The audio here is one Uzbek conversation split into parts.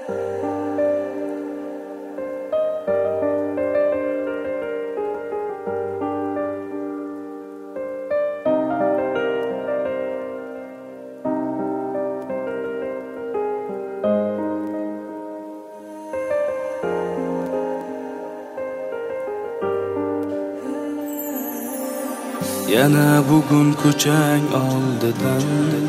Yana bugun ko'chang oldidan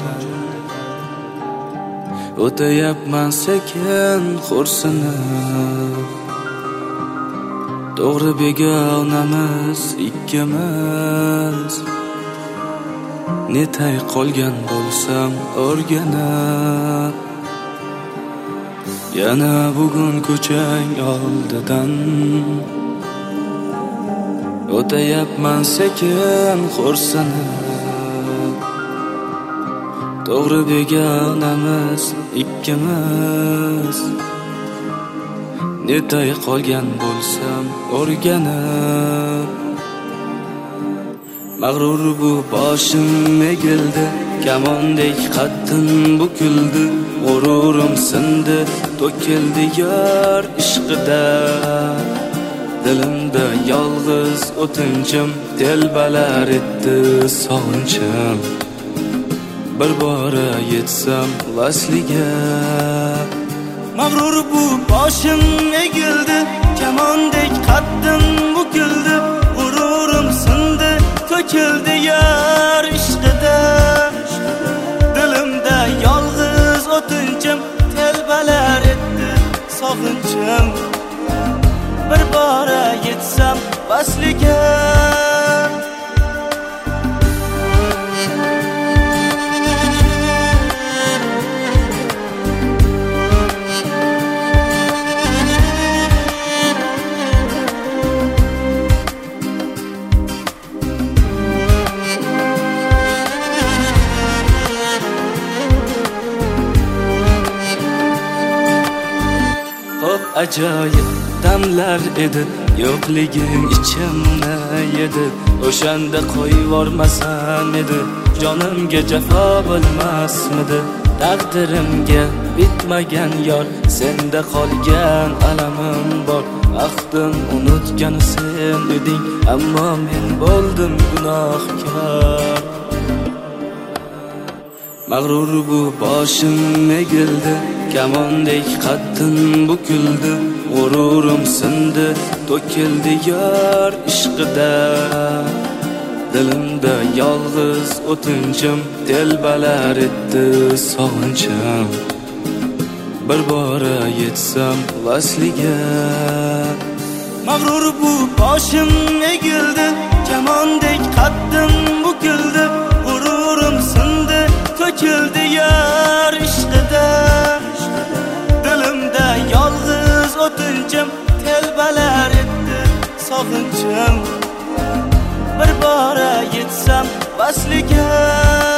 o'tayapman sekin xo'rsinib. To'g'ri begonamiz ikkimiz, netay qolgan bo'lsam o'rganib. Yana bugun ko'chang oldidan o'tayapman sekin xo'rsinib. To'g'ri begonamiz ikkimiz, netay qolgan bo'lsam o'rganib. Mag'rur bu boshim egildi, kamondek qaddim bukildi. G'ururim sindi, to'kildi yor ishqida. Dilimda yolg'iz o'tinchim telbalar etdi sog'inchim. Bir bora yetsam vasliga. Mag'rur bu boshim egildi, kamondek qaddim bukildi. G'ururim sindi, to'kildi yor ishqida. Dilimda yolg'iz o'tinchim telbalar etdi sog'inchim. Bir bora yetsam vasliga. Hop ajoyib damlar edi, yo'qliging ichimni yedi. O'shanda qo'yvormasam edi, jonimga jafo bo'lmasmidi. Taqdirimga bitmagan yor, senda qolgan alamim bor. Ahdim unutgan sen eding, ammo men bo'ldim gunohkor. Mag'rur bu boshim egildi, kamondek qaddim bukildi. G'ururim sindi, to'kildi yor ishqida. Dilimda yolg'iz o'tinchim telbalar etdi sog'inchim. Bir bora yetsam vasliga. Mag'rur bu boshim egildi, kamondek qaddim bukildi. G'ururim sindi, to'kildi yor ishqida. Dilimda yolg'iz o'tinchim telbalar etdi sog'inchim. Bir bora yetsam vasliga.